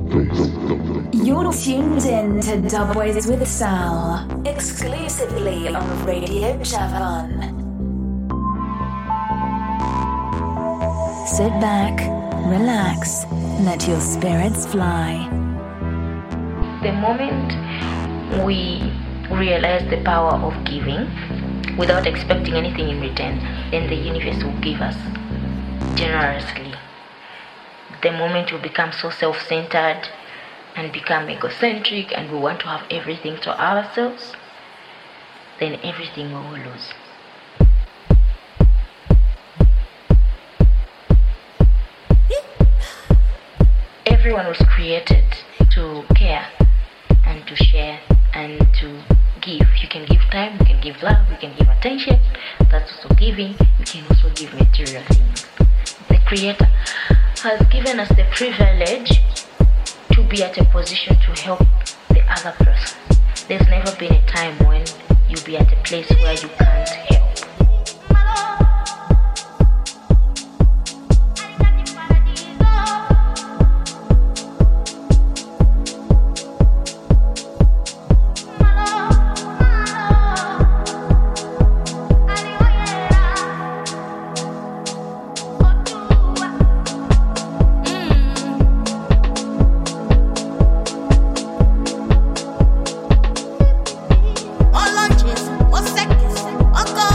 You're tuned in to Dubways with Sal, exclusively on Radio Javan. Sit back, relax, let your spirits fly. The moment we realize the power of giving without expecting anything in return, then the universe will give us generously. The moment we become so self-centered and become egocentric and we want to have everything to ourselves, then everything we will lose. Everyone was created to care and to share and to give. You can give time, you can give love, you can give attention. That's also giving. You can also give material things. The Creator has given us the privilege to be at a position to help the other person. There's never been a time when you'll be at a place where you can't help. What's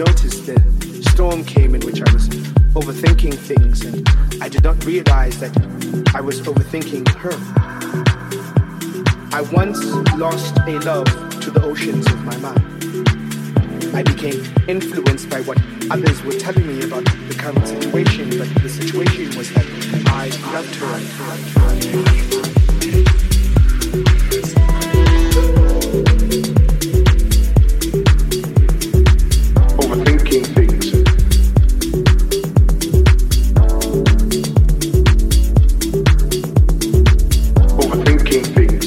noticed the storm came in which I was overthinking things, and I did not realize that I was overthinking her. I once lost a love to the oceans of my mind. I became influenced by what others were telling me about the current situation, but the situation was that I loved her. Overthinking things. Overthinking things.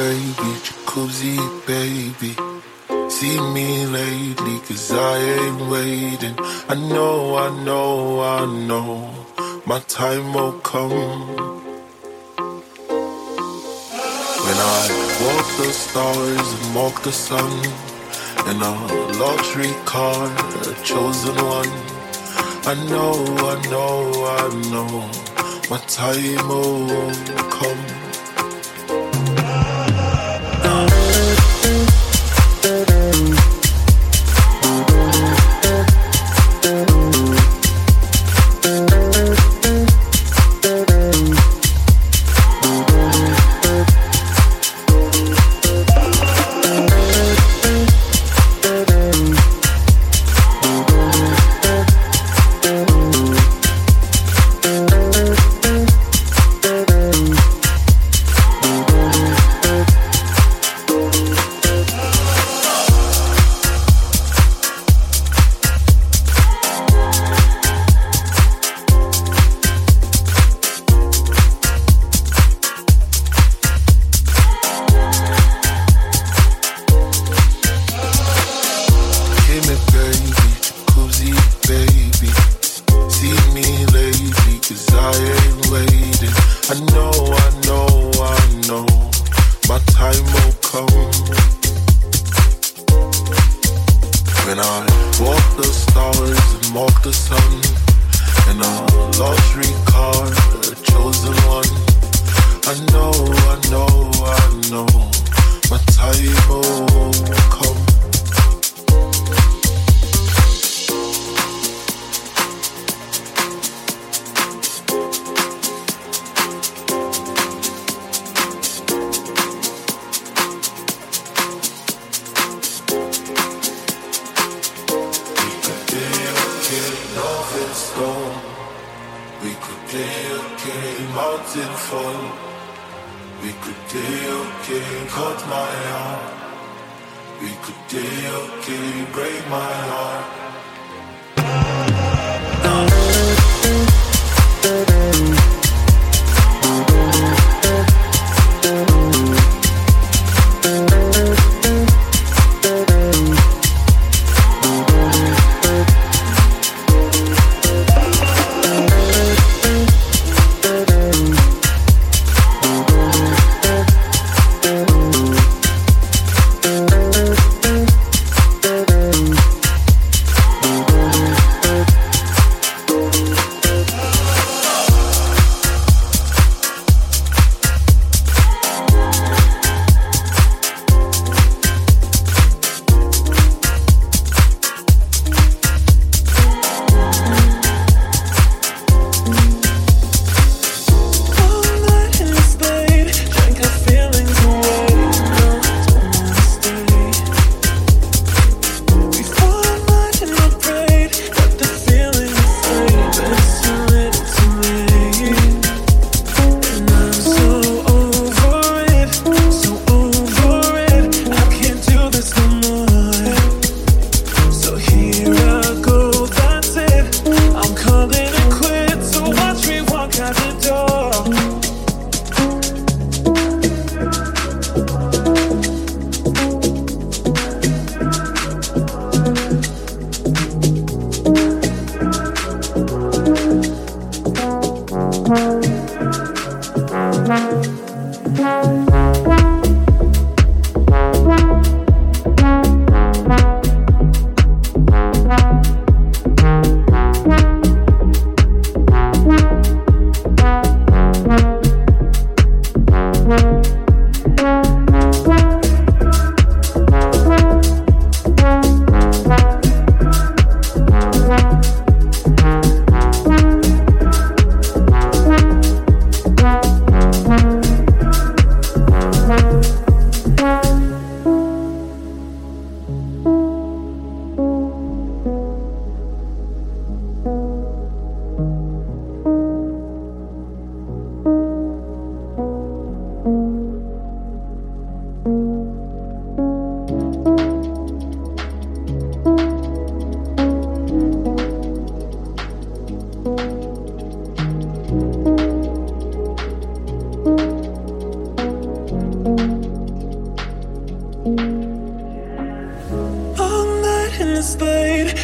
baby, jacuzzi, baby. See me lately, 'cause I ain't waiting. I know, my time will come. When I walk the stars and walk the sun, in a luxury car, a chosen one. I know, my time will come.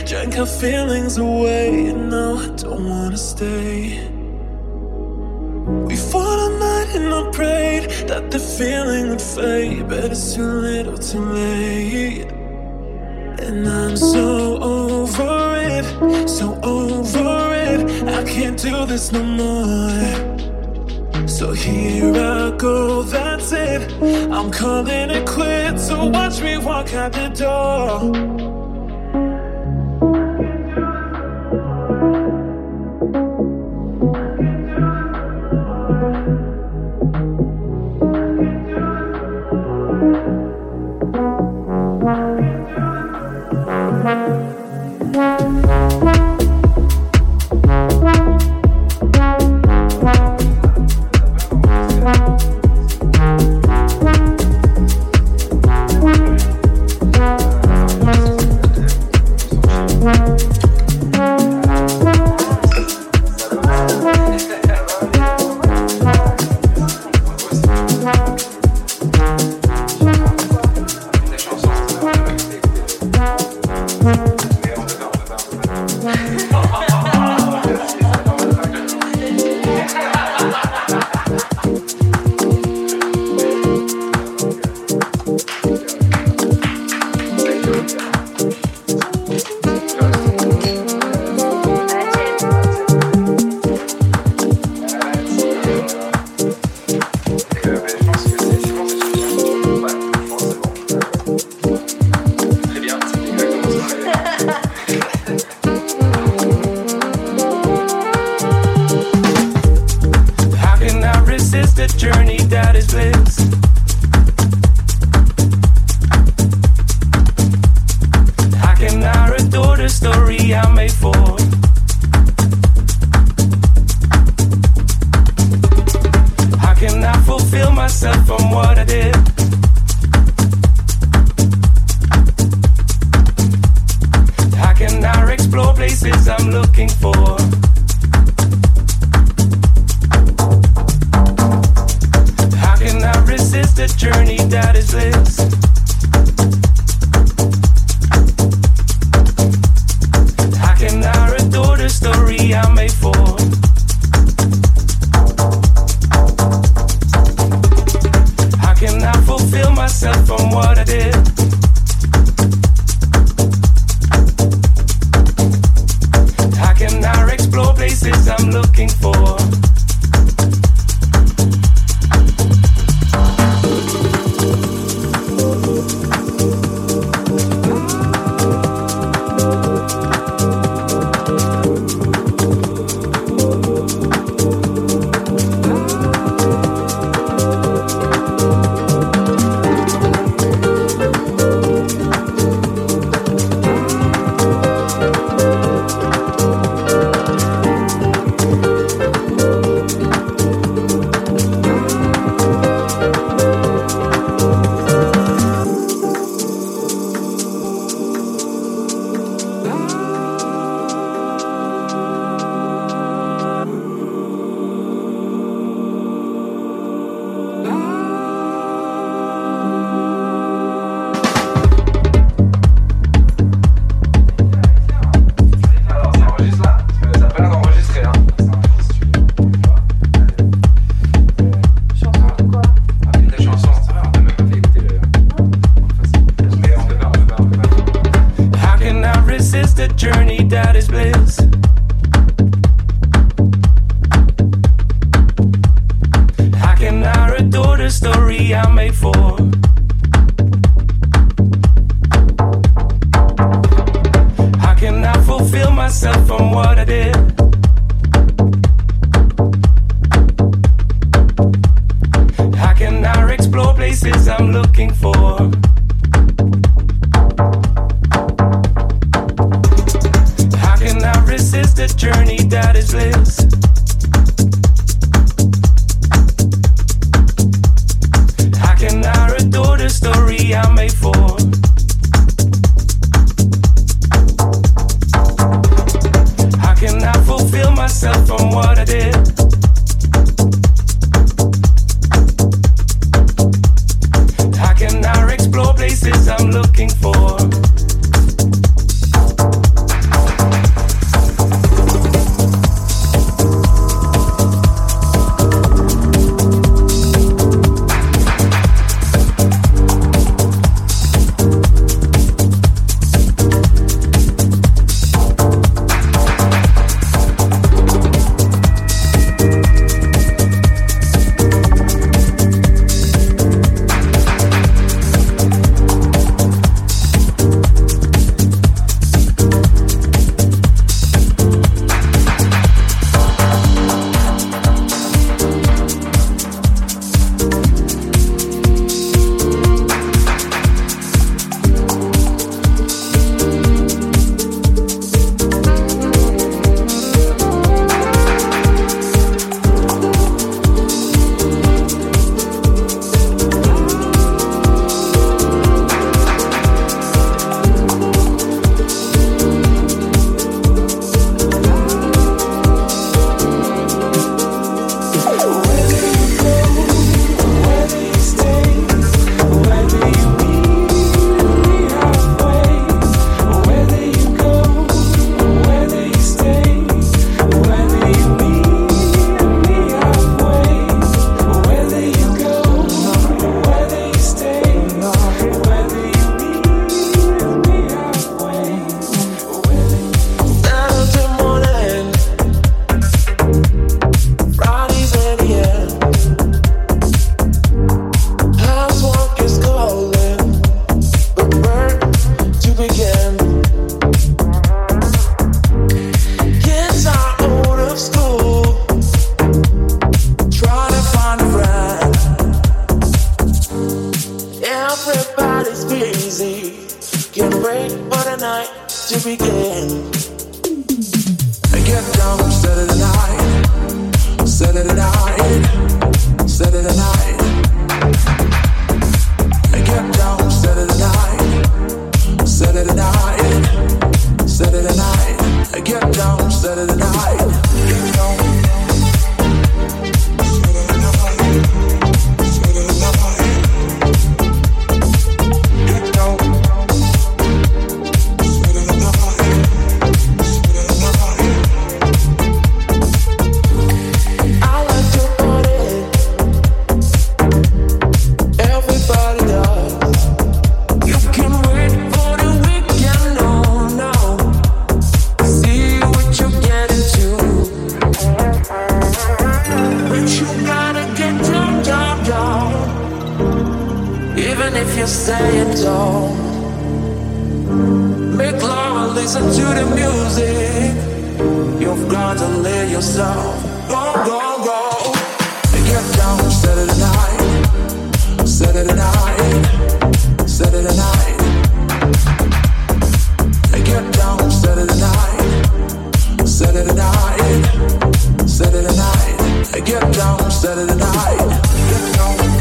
Drank her feelings away, and now I don't wanna stay. We fought all night and I prayed that the feeling would fade, but it's too little too late. And I'm so over it, so over it. I can't do this no more. So here I go, that's it. I'm calling it quits, so watch me walk out the door. Everybody's busy. Can't wait for the night to begin. Get down, Saturday night, Saturday night, Saturday night. Get down, Saturday night, Saturday night, Saturday night. Get down, Saturday night. Get down. Say it all. Make love and listen to the music. You've got to let yourself go, go, go. Get down, Saturday night, Saturday night, Saturday night. Get down, Saturday night, Saturday night, Saturday night. Get down, Saturday night. Get down.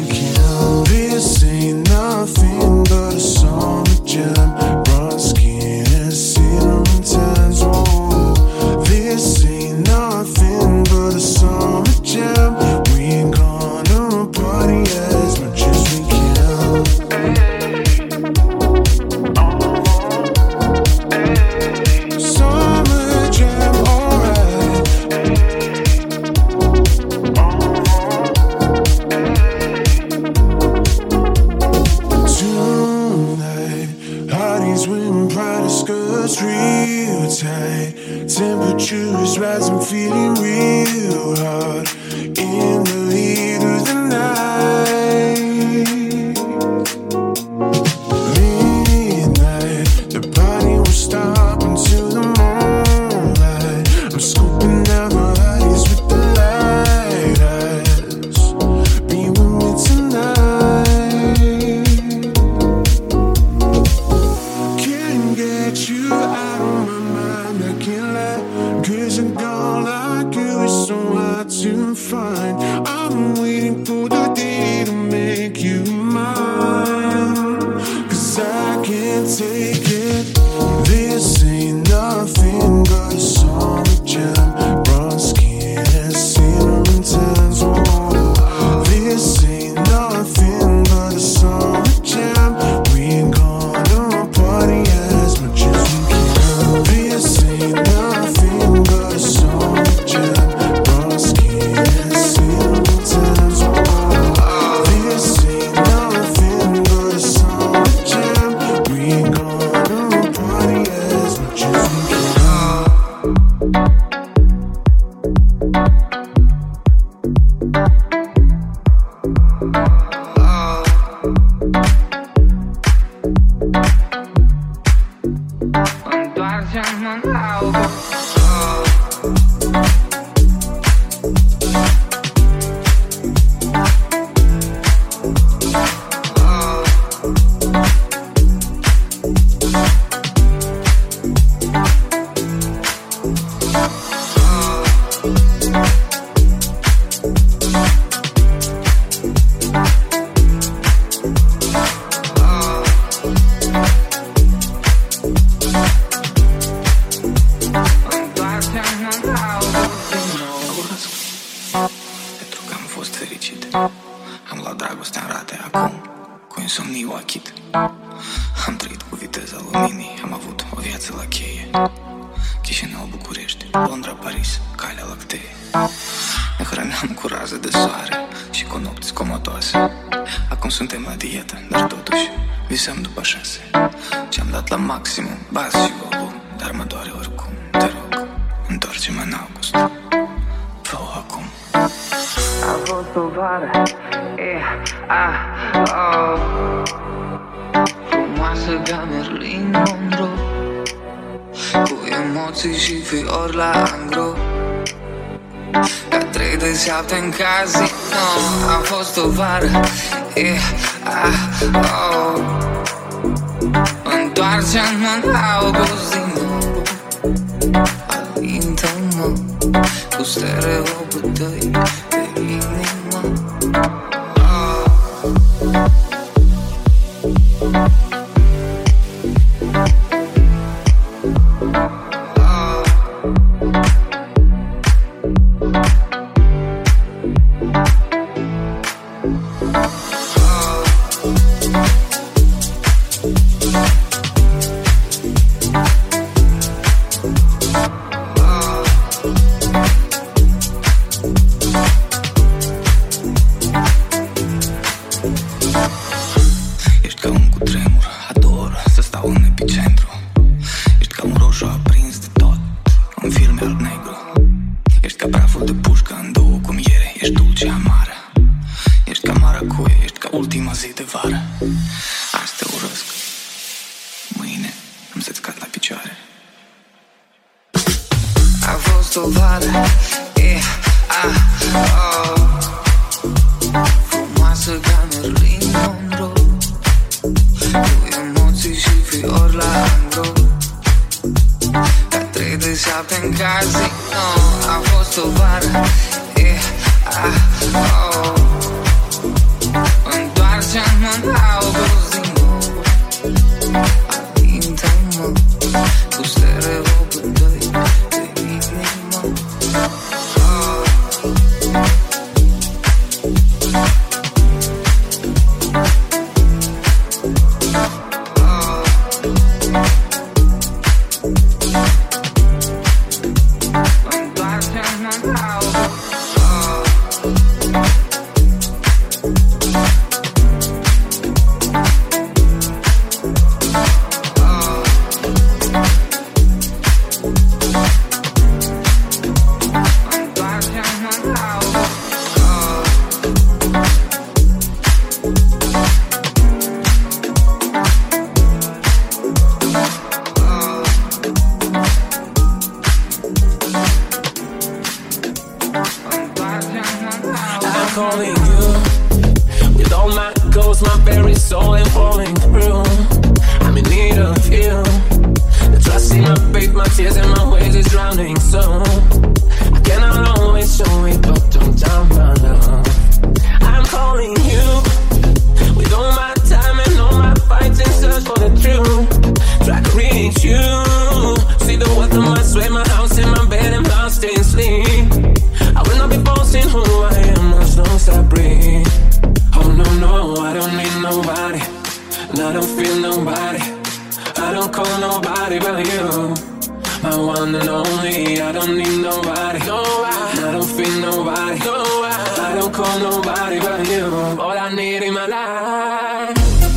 This ain't nothing but a summer jam. Brown skin us real tight. Temperature is rising, feeling real hard in the heat of the night. Midnight, the party won't stop until the moonlight. I'm scooping down my eyes with the light eyes. Be with me tonight. Can't get you out of my mind, I can't lie. 'Cause a girl like you is so hard to find. I'm waiting for the day to make you mine. 'Cause I can't take it. This ain't nothing but a summer jam. Bronze skin and cinnamon tans. This ain't nothing but a summer jam. We're gonna party as much as we can. This ain't nothing but a summer jam. Bronze skin and cinnamon tans. This ain't nothing but a summer jam. We're gonna party as much as we can. Pentru că am fost fericit. Am luat dragostea în rate acum, cu insomniu achit. Am trăit cu viteza luminii, am avut o viață la cheie. Chișinău, București, Londra, Paris, Calea Lactee. Ne hrăneam cu raze de soare și cu nopți comotoase. Acum suntem la dietă, dar totuși visăm după 6. Ce-am dat la maximum, bas și volum, dar mă doare oricum. Te rog, întoarce-mă în august. Fă-o acum. A fost o vară, frumoasă ca Marilyn Monroe, cu emoții și fiori la angro, ca 3 de 7 în casino. A fost o vară, întoarce-mă în august din nou. Alintă-mă cu stereopul tăi de inimă. Frumoasă ca Marilyn Monroe, cu emoții și fiori la angro, ca 3 de 7 în casino. A fost o vară, întoarce-mă în august din nou. Alintă-mă cu stereopul tăi de inimă. Întoarce-mă în august. sweat, my house in my bed and lost in sleep. I will not be boasting who I am as long as I breathe. Oh no, no, I don't need nobody, and I don't feel nobody. I don't call nobody but you, my one and only. I don't need nobody, no, I don't feel nobody, no, I don't call nobody but you. All I need in my life.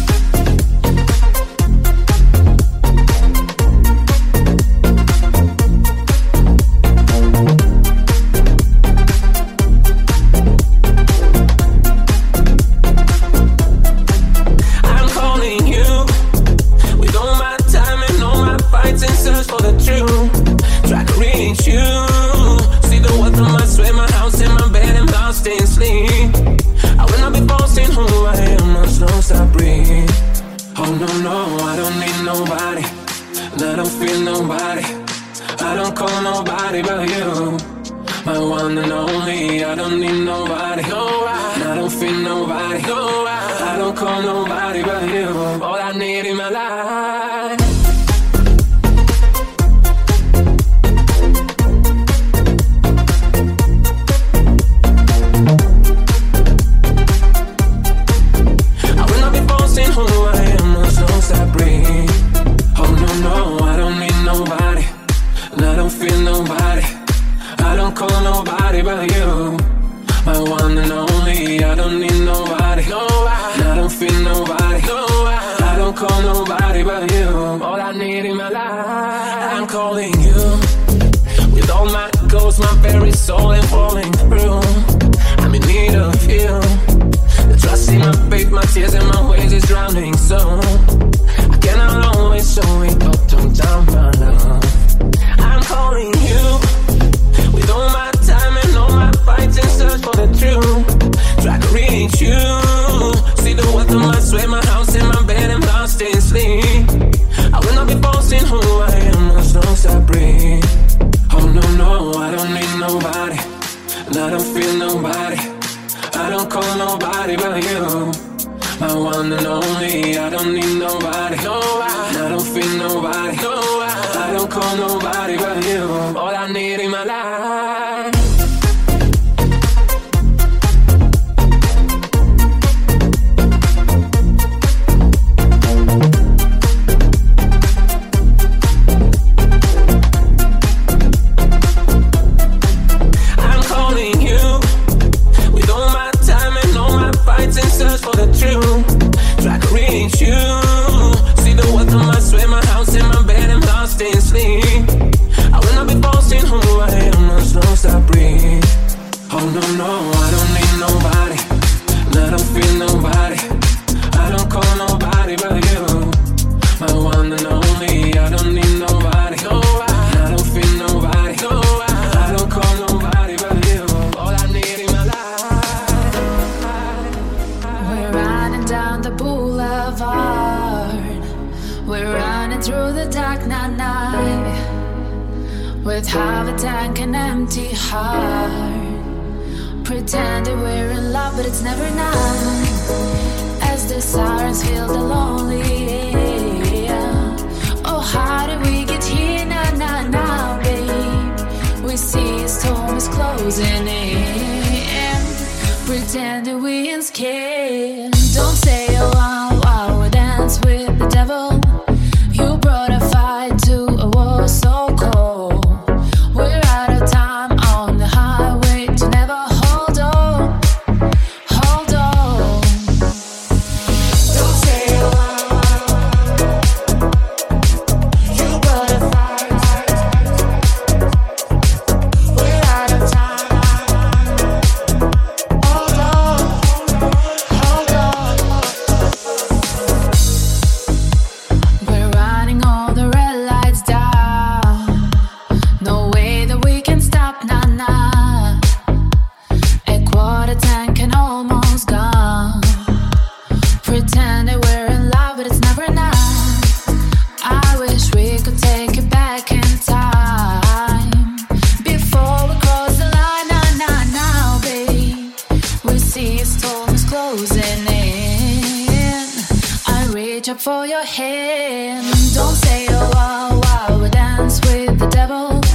reach up for your hand. Don't say, oh, wow, wow, we dance with the devil.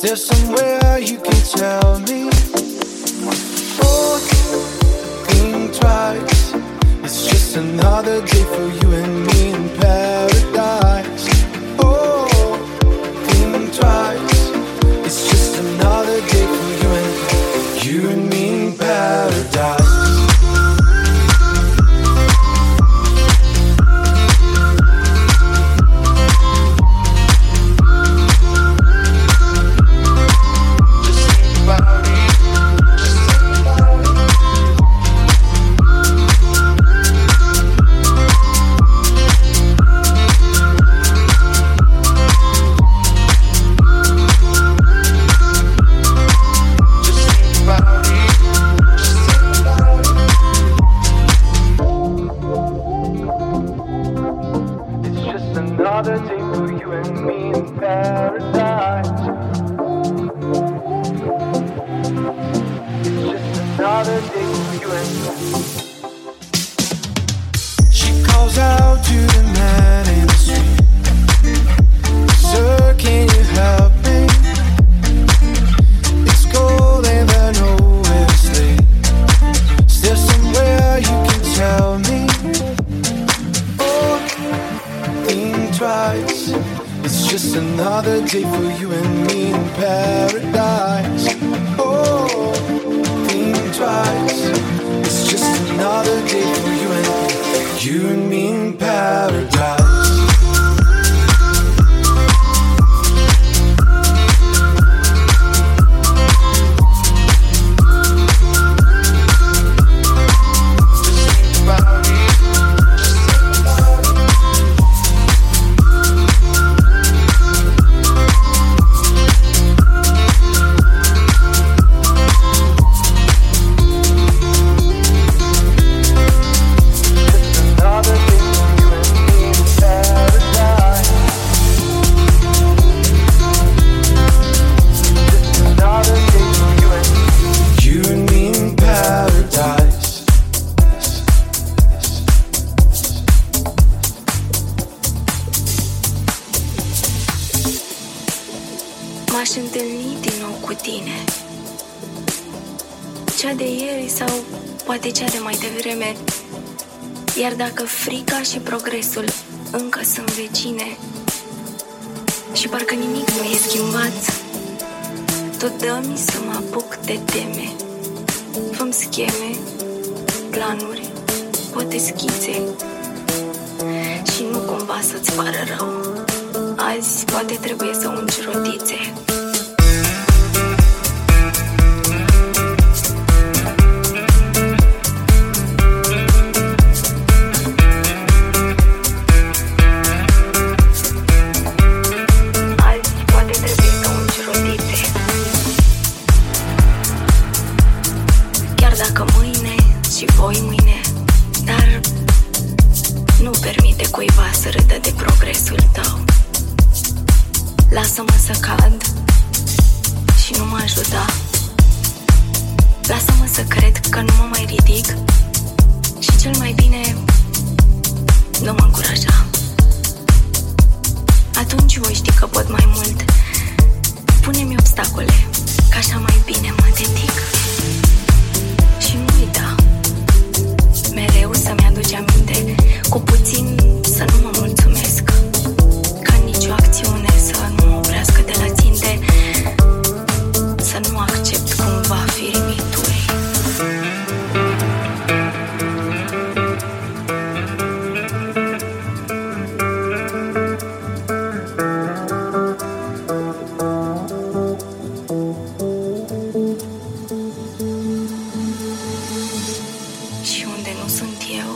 there somewhere you can tell me? Oh, think twice. It's just another day for you and me in paradise. Oh, think twice. It's just another day for you and me in paradise. Another day for you and me in paradise. It's just another day for you and me. She calls out to the man in the street. Sir, can you help me? It's cold and I know it's late. Is there somewhere you can tell me? Twice. It's just another day for you and me in paradise. Oh, think twice. It's just another day for you and me in paradise. M-aș întâlni din nou cu tine. Cea de ieri sau poate cea de mai devreme. Iar dacă frica și progresul încă sunt vecine și parcă nimic nu e schimbat, tu dă-mi să mă apuc de teme. Fă-mi scheme, planuri, poate schițe și nu cumva să-ți pară rău. Azi poate trebuie să ungi rotițe. Lasă-mă să cad și nu mă ajuta. Lasă-mă să cred că nu mă mai ridic și cel mai bine nu mă încuraja. Atunci voi ști că pot mai mult. Pune-mi obstacole, că așa mai bine mă dedic. Și nu uita mereu să-mi aduci aminte, cu puțin să nu mă mulțumesc, ca nicio acțiune să nu mă oprească de la ținte, să nu accept cumva firimituri. Și unde nu sunt eu,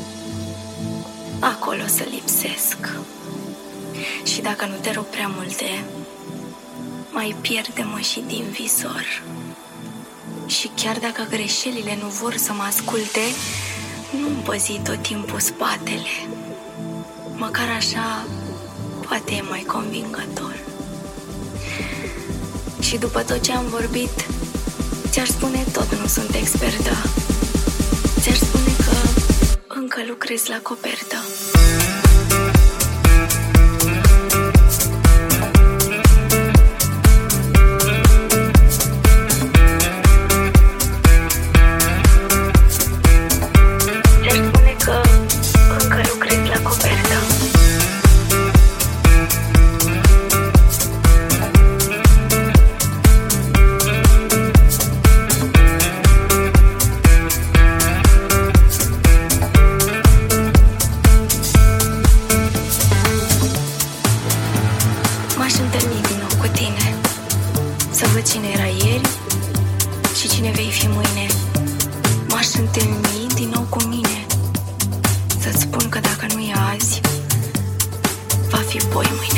acolo să lipsesc. Și dacă nu te rog prea multe, mai pierde-mă și din visor. Și chiar dacă greșelile nu vor să mă asculte, nu-mi păzi tot timpul spatele. Măcar așa poate e mai convingător. Și după tot ce am vorbit, ți-aș spune tot nu sunt expertă. Ți-aș spune că încă lucrez la copertă. văd cine era ieri și cine vei fi mâine. M-aș întâlni din nou cu mine, să-ți spun că dacă nu e azi, va fi poi mâine.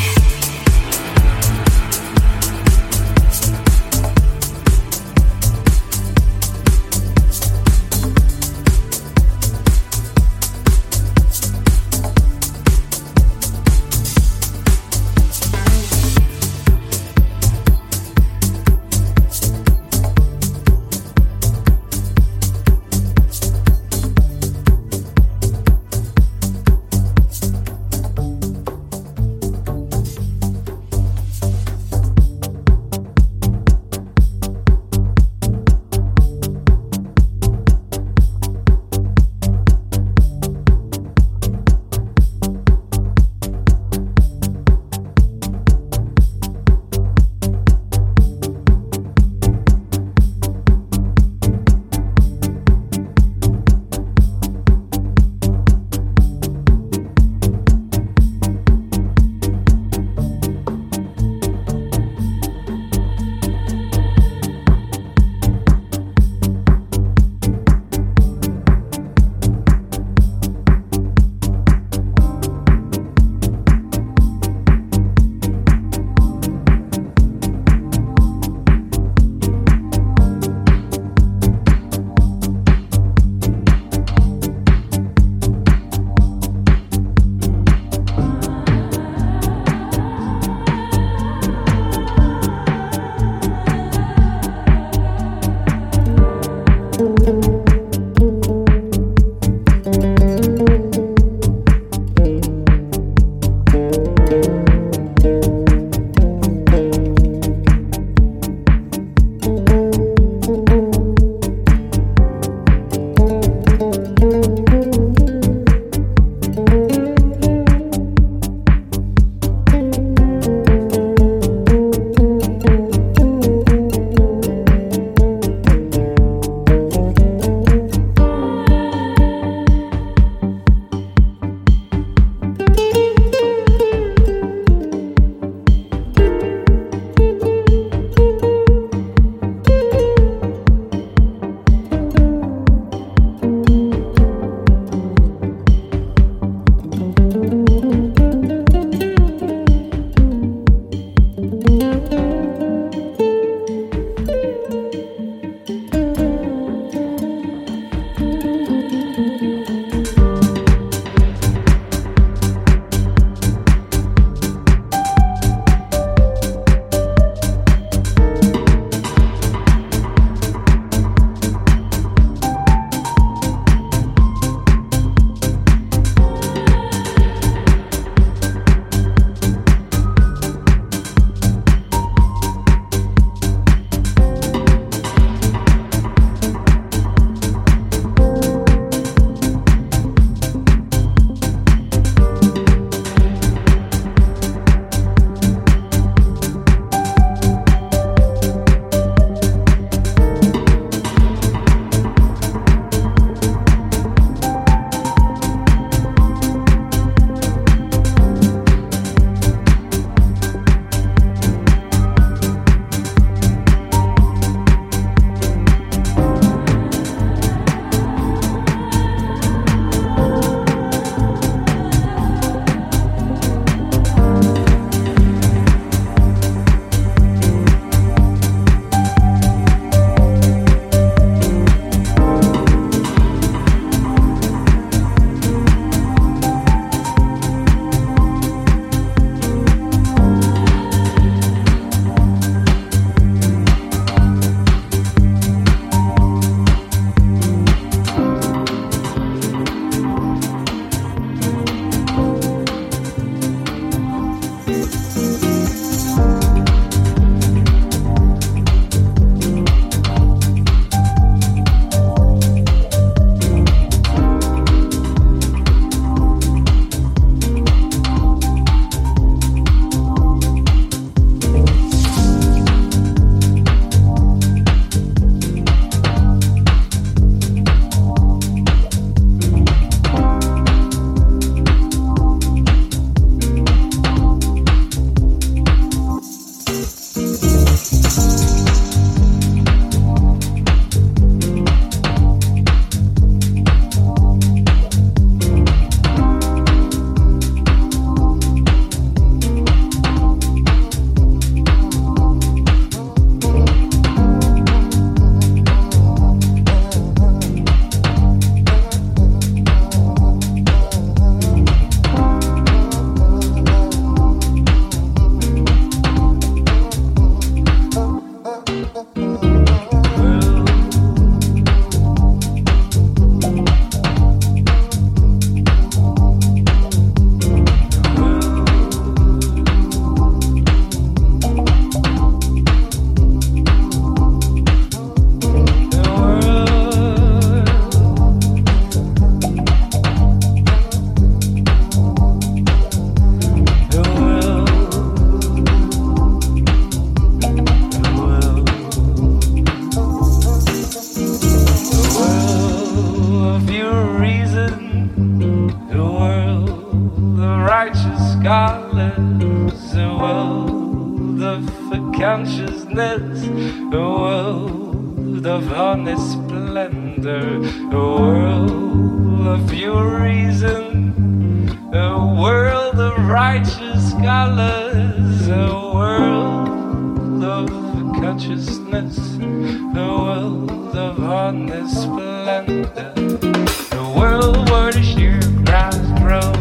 of consciousness, a world of honest splendor, a world of pure reason, a world of righteous colors, a world of consciousness, a world of honest splendor, a world where the sheer grass grows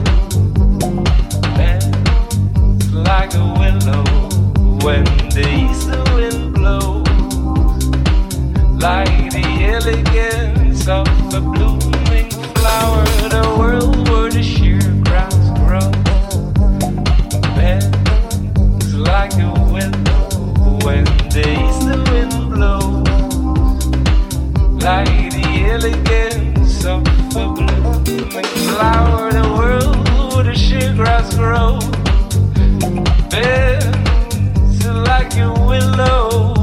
like a willow when the east wind blows, like the elegance of a blooming flower, the world where the sheer grass grows bends like a willow when the east wind blows, like the elegance of a blooming flower, the world where the sheer grass grows bends like a willow